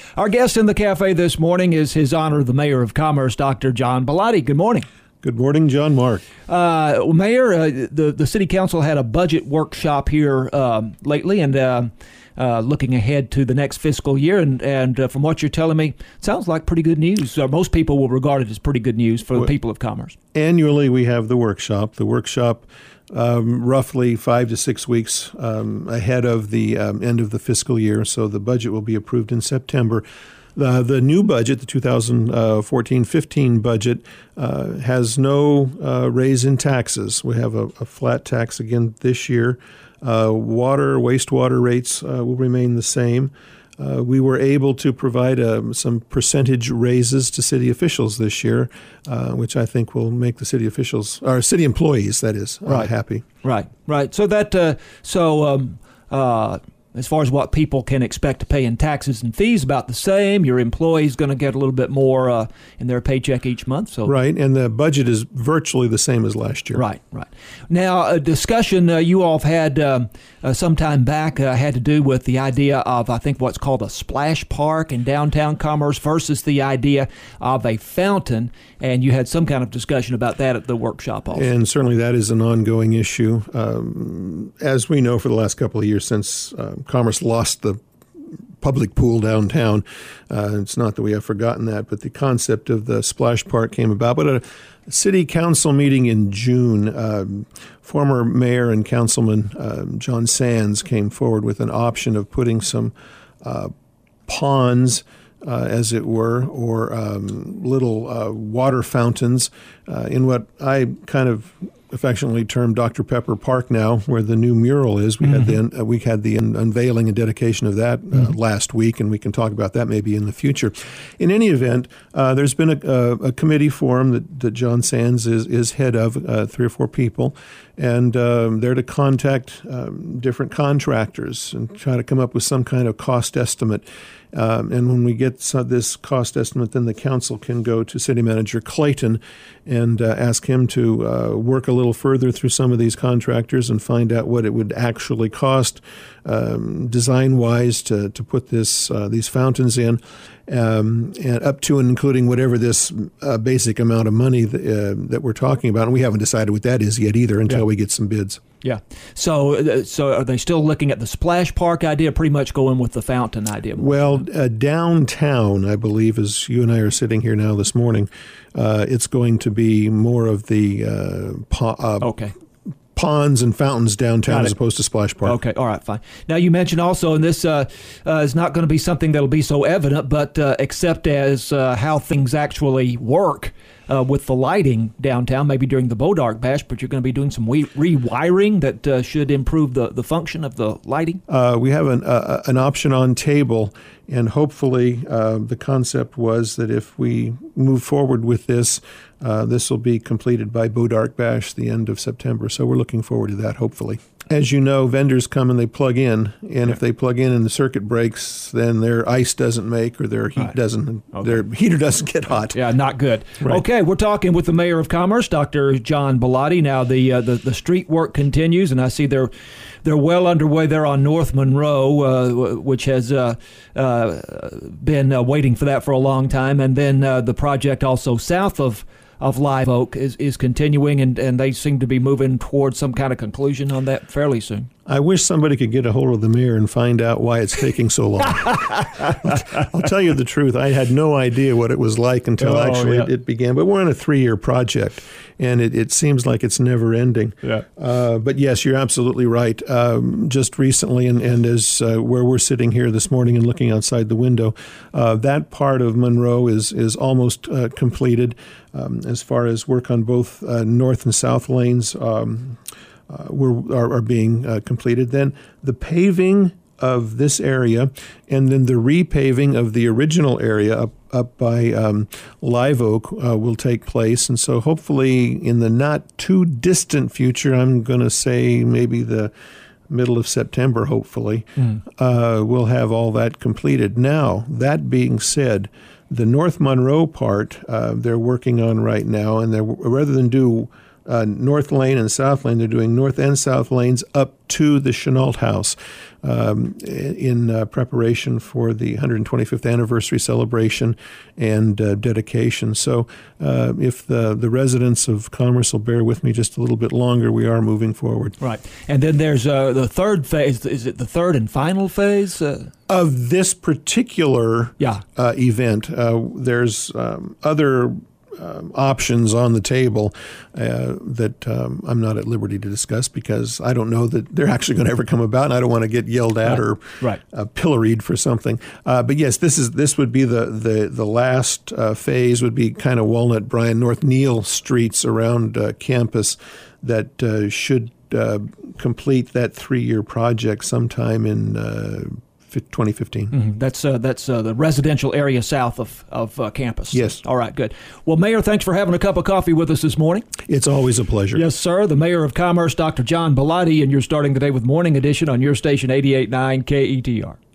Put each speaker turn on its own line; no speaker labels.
Our guest in the cafe this morning is His Honor the Mayor of Commerce, Dr. John Bellotti. Good morning.
Good morning, John Mark.
Mayor, the City Council had a budget workshop here lately, and looking ahead to the next fiscal year. And from what you're telling me, it sounds like pretty good news. Most people will regard it as pretty good news for the people of Commerce.
Annually, we have the workshop. The workshop roughly 5 to 6 weeks ahead of the end of the fiscal year. So the budget will be approved in September. The new budget, the 2014-15 budget, has no raise in taxes. We have a flat tax again this year. Wastewater rates will remain the same. We were able to provide some percentage raises to city officials this year, which I think will make the city officials, or city employees, that is, happy.
Right. So as far as what people can expect to pay in taxes and fees, about the same. Your employee's going to get a little bit more in their paycheck each month. So
right, and the budget is virtually the same as last year.
Right. Now, a discussion you all have had some time back had to do with the idea of, I think, what's called a splash park in downtown Commerce versus the idea of a fountain, and you had some kind of discussion about that at the workshop also.
And certainly that is an ongoing issue. As we know, for the last couple of years since Commerce lost the public pool downtown. It's not that we have forgotten that, but the concept of the splash park came about. But at a city council meeting in June, former mayor and councilman John Sands came forward with an option of putting some ponds, as it were, or little water fountains in what I kind of affectionately termed Dr. Pepper Park now, where the new mural is. We had the unveiling and dedication of that last week, and we can talk about that maybe in the future. In any event, there's been a committee formed that John Sands is head of, 3 or 4 people, and they're to contact different contractors and try to come up with some kind of cost estimate. And when we get this cost estimate, then the council can go to City Manager Clayton and ask him to work a little further through some of these contractors and find out what it would actually cost design-wise to put these fountains in, and up to and including whatever this basic amount of money that we're talking about. And we haven't decided what that is yet either until we get some bids.
Yeah. So are they still looking at the splash park idea, pretty much going with the fountain idea?
Well, downtown, I believe, as you and I are sitting here now this morning, it's going to be more of the ponds and fountains downtown as opposed to splash park.
Okay, all right, fine. Now, you mentioned also, and this is not going to be something that'll be so evident, but except as how things actually work with the lighting downtown, maybe during the Bodark Bash, but you're going to be doing some rewiring that should improve the function of the lighting?
We have an option on table, and hopefully the concept was that if we move forward with this, this will be completed by Bodark Bash, the end of September. So we're looking forward to that, hopefully. As you know, vendors come and they plug in, and if they plug in and the circuit breaks, then their ice doesn't make or their heat their heater doesn't get hot.
Yeah, not good.
Right.
Okay, we're talking with the Mayor of Commerce, Dr. John Bellotti. Now, the street work continues, and I see they're well underway there on North Monroe, which has been waiting for that for a long time, and then the project also south of Live Oak is continuing, and they seem to be moving towards some kind of conclusion on that fairly soon.
I wish somebody could get a hold of the mayor and find out why it's taking so long. I'll tell you the truth. I had no idea what it was like until it began. But we're on a 3-year project, and it seems like it's never ending.
Yeah.
But yes, you're absolutely right. Just recently, and as where we're sitting here this morning and looking outside the window, that part of Monroe is almost completed. As far as work on both north and south lanes are being completed. Then the paving of this area, and then the repaving of the original area up by Live Oak will take place. And so hopefully in the not too distant future, I'm going to say maybe the middle of September, hopefully, we'll have all that completed. Now, that being said, the North Monroe part they're working on right now, and rather than do North Lane and South Lane. They're doing North and South lanes up to the Chenault House in preparation for the 125th anniversary celebration and dedication. So if the residents of Commerce will bear with me just a little bit longer, we are moving forward.
Right. And then there's the third phase. Is it the third and final phase?
Of this particular event, there's other options on the table that I'm not at liberty to discuss because I don't know that they're actually going to ever come about, and I don't want to get yelled at or pilloried for something. But yes, this would be the last phase. Would be kind of Walnut, Bryan, North Neal streets around campus that should complete that 3-year project sometime in 2015.
Mm-hmm. That's the residential area south of campus.
Yes.
All right, good. Well, Mayor, thanks for having a cup of coffee with us this morning.
It's always a pleasure.
Yes, sir. The Mayor of Commerce, Dr. John Bellotti, and you're starting the day with Morning Edition on your station 88.9 KETR.